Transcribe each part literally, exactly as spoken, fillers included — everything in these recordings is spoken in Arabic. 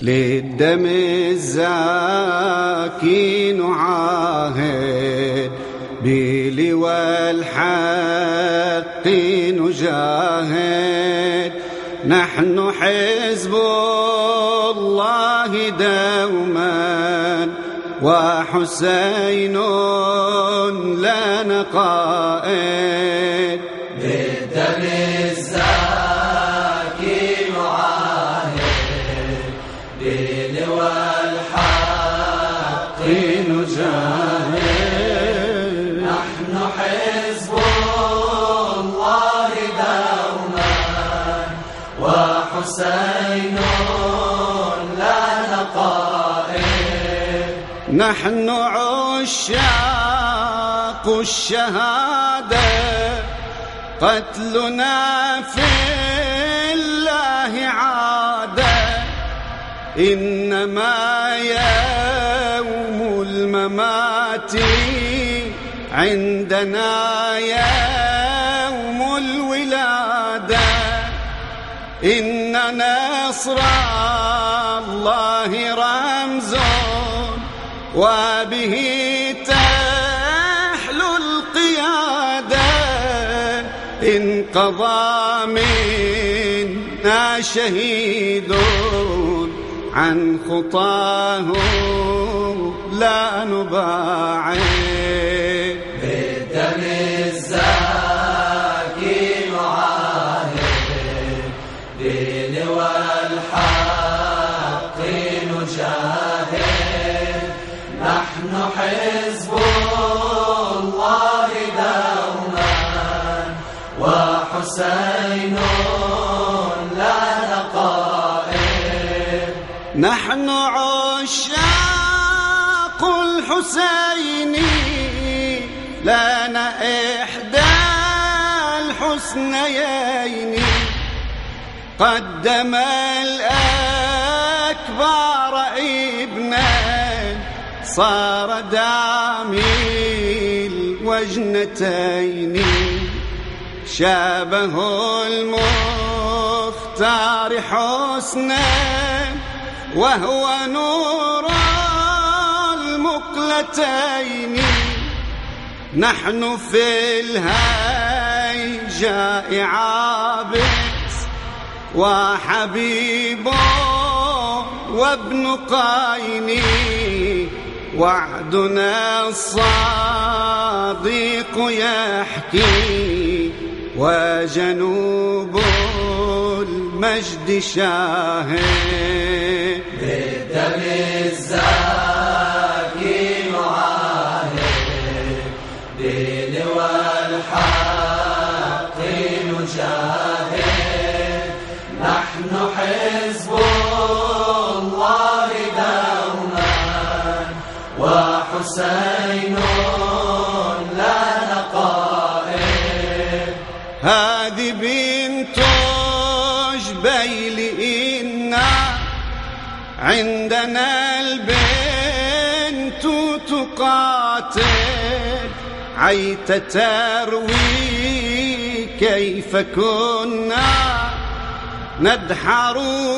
للدم الزاكي نعاهد بلواء الحق نجاهد. نحن حزب الله دوما وحسين لنا قائد. بالدم الزاكي نعاهد بلواء الحق نجاهد. نحن حزب الله دوما وحسين لنا قائد. نحن عشاق الشهادة قتلنا في الله عادة. إنما يوم الممات عندنا يوم الولادة. إن نصر الله رمز وبه تحلو القيادة. إن قضى منا شهيد عن خطاه لا نباعد. بالدم الزاكي نعاهد بلواء الحق نجاهد. نحن حزب الله دوما وحسين لنا قائد. نحن عشاق الحسين لنا إحدى الحسنيين. قدم الأكبر ابنا صار دامي الوجنتين. شابه المختار حسنا وهو نور المقلتين. نحن في الهيجاء عابس وحبيب وابن قايني. وعدنا الصديق يحكي وجنوب المجد شاهد. بالدم الزاكي نعاهد بلواء الحق نجاهد. نحن حزب الله دوما وحسين لنا قائد. هذه بنت جبيل إنا عندنا البنت تقاتل. عيت تروي كيف كنا ندحر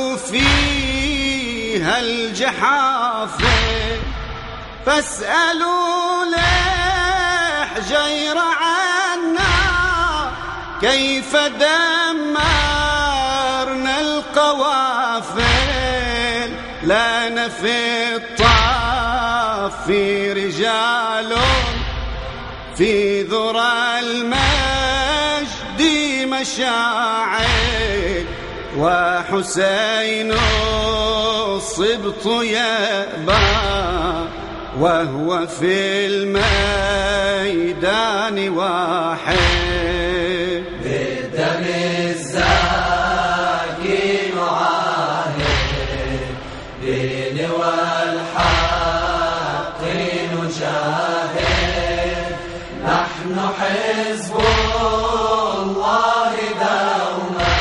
فيها الجحافل. فاسألوا لحجير عنا كيف دمرنا القوافل. لنا في الطاف رجال في ذرى المجد مشاعل. وحسين الصبط يأبى وهو في الميدان واحد. بالدم الزاكي نعاهد بلواء الحق نجاهد. نحن حزب الله دوما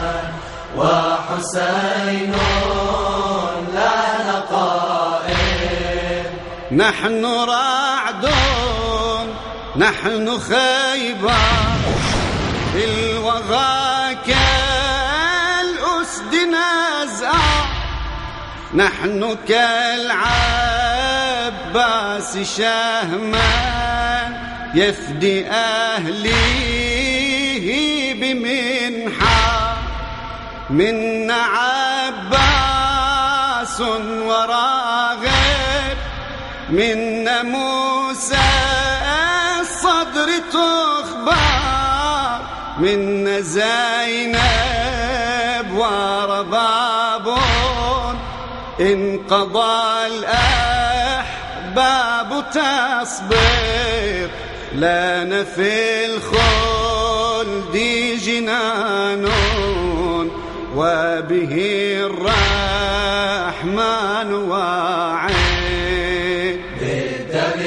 وحسين لنا قائد. نحن رعد نحن خيبر بالوغى كالأسد نزأ. نحن كالعباس شهمان يفدي أهليه بمنحة. منا عباس وراغب، منا موسى الصدر تخبر، منا زينب ورباب انقضى الأحباب تصبر. لنا في الخلد جنان وبه الرحمن واعد. بالدم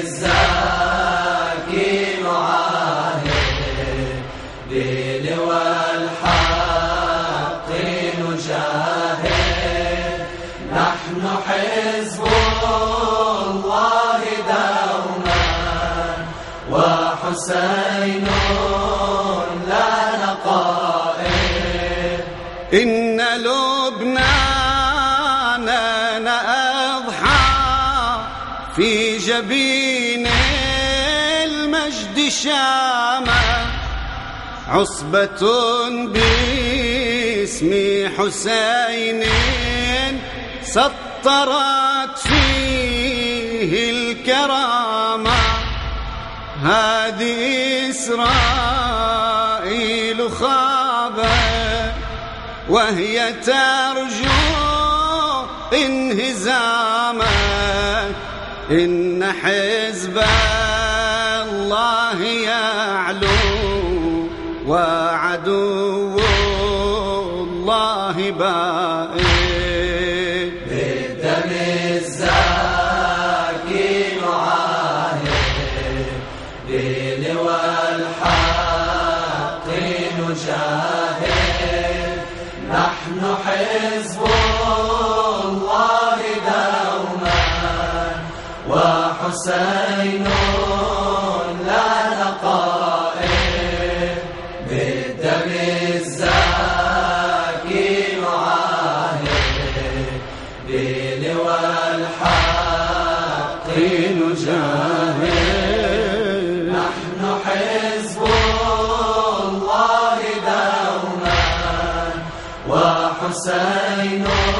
الزاكي نعاهد، بلواء الحق نجاهد. نحن حزب الله دوما، وحسين لنا قائد. إن لبنان أضحى في جبين المجد شامة، عصبة باسم حسين سطرت فيه الكرامة. هذه إسرائيل خابت وهي ترجو انهزاما. إن حزب الله يعلو وعدو الله بائد. بالدم الزاكي نعاهد، بلواء الحق نجاهد. نحن حزب الله دوما، وحسين لنا قائد. بالدم الزاكي نعاهد، بلواء الحق نجاهد. نحن حزب الله دوما، وحسين